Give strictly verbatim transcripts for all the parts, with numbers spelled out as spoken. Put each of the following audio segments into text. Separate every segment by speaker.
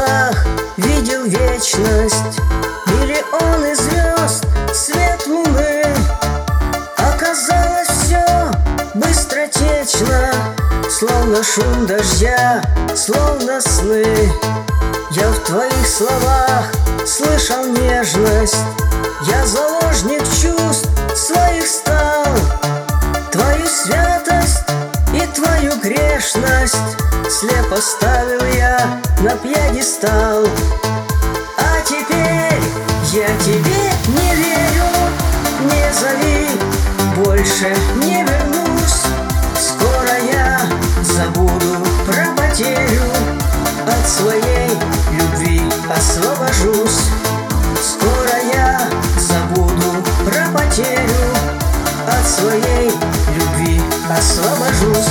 Speaker 1: глазах видел вечность, миллионы звезд, свет луны. Оказалось все быстротечно, словно шум дождя, словно сны. Я в твоих словах слышал нежность, я заложник чувств своих стал. Твою святость и твою грешность слепо ставил я на пьедестал. А теперь я тебе не верю, не зови, больше не вернусь. Скоро я забуду про потерю, от своей любви освобожусь. Скоро я забуду про потерю, от своей любви освобожусь.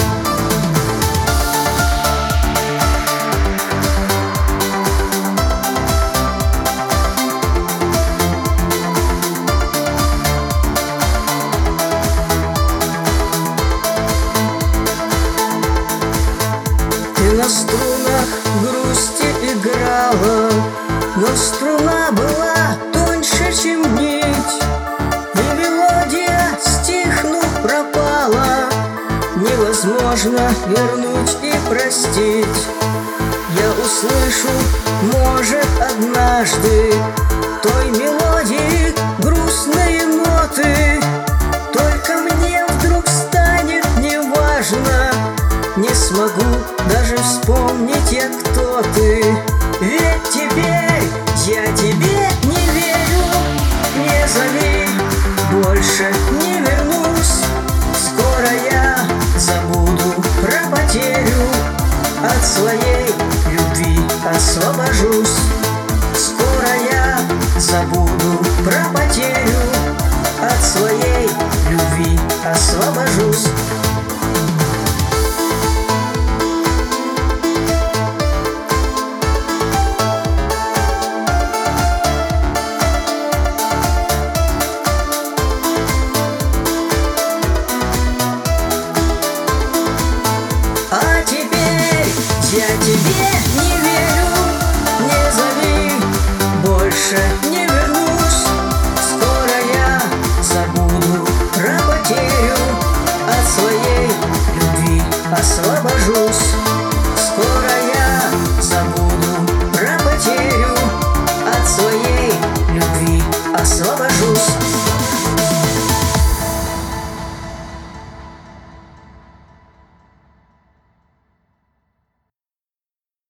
Speaker 1: Ты на струнах грусти играла, но струна была тоньше, чем нить, и мелодия, стихнув, пропала. Невозможно вернуть и простить. Я услышу, может, однажды той мелодии грустные ноты. Только мне вдруг станет неважно, не смогу даже вспомнить я, кто ты. Ведь теперь я тебе не верю, не зови, больше не вернусь. Скоро я забуду про потерю, от своей любви освобожусь. Скоро я забуду про потерю, от своей любви освобожусь. Я тебе не верю, не зови, больше не вернусь. Скоро я забуду про потерю, от своей любви освобожусь. Скоро я забуду про потерю, от своей любви освобожусь.